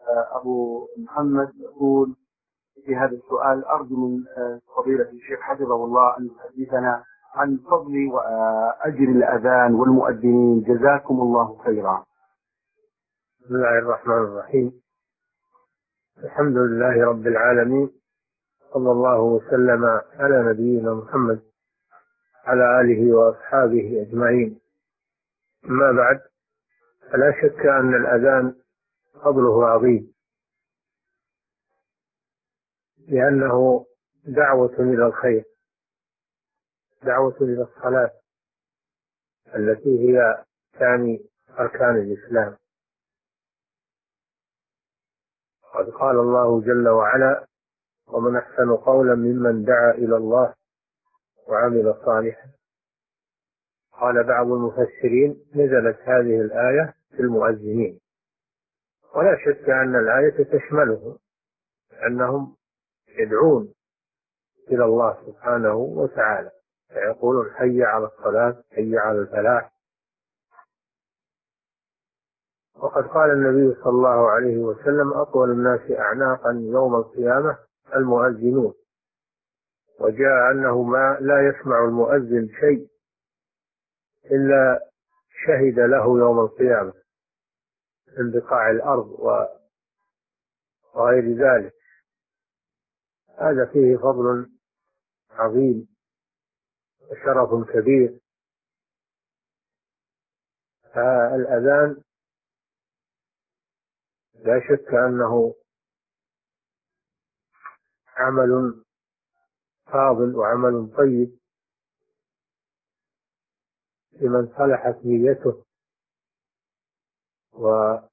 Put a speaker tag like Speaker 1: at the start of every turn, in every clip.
Speaker 1: أبو محمد يقول في هذا السؤال: أرجو من فضيلة الشيخ حفظه الله أن يحدثنا عن فضل وأجر الأذان والمؤذنين، جزاكم الله خيرا.
Speaker 2: بسم الله الرحمن الرحيم. الحمد لله رب العالمين، صلى الله وسلم على نبينا محمد على آله وأصحابه أجمعين. أما بعد، فلا شك أن الأذان فضله عظيم، لأنه دعوة إلى الخير، دعوة إلى الصلاة التي هي ثاني أركان الإسلام. قد قال الله جل وعلا: ومن أحسن قولا ممن دعا إلى الله وعمل صالحا. قال بعض المفسرين: نزلت هذه الآية في المؤذنين، ولا شك أن الآية تشملهم، أنهم يدعون إلى الله سبحانه وتعالى، فيقولون: حي على الصلاة، حي على الفلاح. وقد قال النبي صلى الله عليه وسلم: أطول الناس أعناقا يوم القيامة المؤذنون. وجاء أنه ما لا يسمع المؤذن شيء إلا شهد له يوم القيامة من بقاع الأرض وغير ذلك. هذا فيه فضل عظيم وشرف كبير. فالأذان لا شك أنه عمل فاضل وعمل طيب لمن صلحت نيته وأراد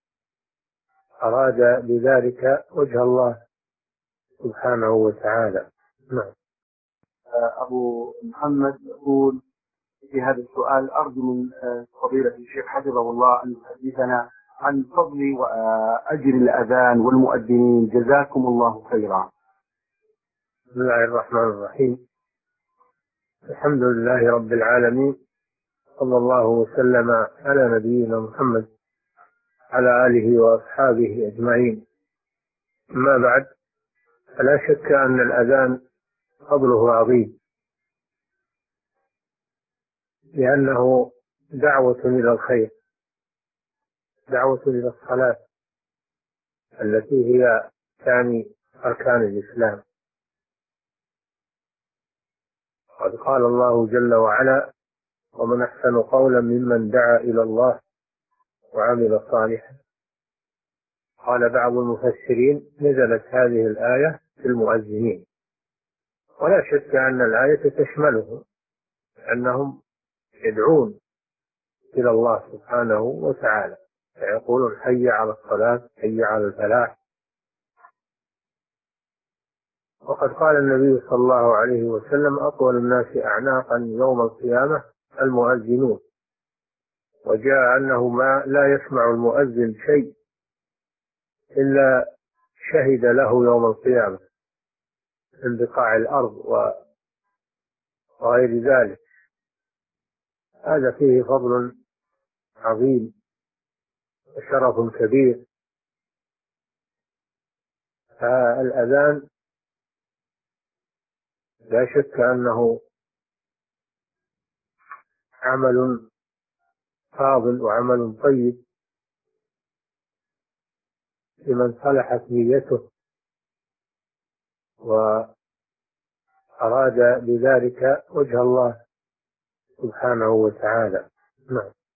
Speaker 2: بذلك وجه الله سبحانه وتعالى. نعم.
Speaker 1: أبو محمد يقول في هذا السؤال: أرجو من فضيلة الشيخ حفظه الله أن يحدثنا عن فضل وأجر الأذان والمؤذنين، جزاكم الله خيرا.
Speaker 2: بسم الله الرحمن الرحيم. الحمد لله رب العالمين، صلى الله وسلم على نبينا محمد على آله وأصحابه أجمعين. أما بعد، فلا شك أن الأذان فضله عظيم، لأنه دعوة إلى الخير، دعوة إلى الصلاة التي هي ثاني أركان الإسلام. قد قال الله جل وعلا: ومن أحسن قولا ممن دعا إلى الله وعمل صالحا. قال بعض المفسرين: نزلت هذه الآية في المؤذنين، ولا شك أن الآية تشملهم، أنهم يدعون إلى الله سبحانه وتعالى، فيقولون: حي على الصلاة، حي على الفلاح. وقد قال النبي صلى الله عليه وسلم: أطول الناس أعناقا يوم القيامة المؤذنون. وجاء أنه ما لا يسمع المؤذن شيء إلا شهد له يوم القيامة من بقاع الأرض وغير ذلك. هذا فيه فضل عظيم وشرف كبير. فالأذان لا شك أنه عمل فاضل وعمل طيب لمن صلحت نيته وأراد بذلك وجه الله سبحانه وتعالى. نعم.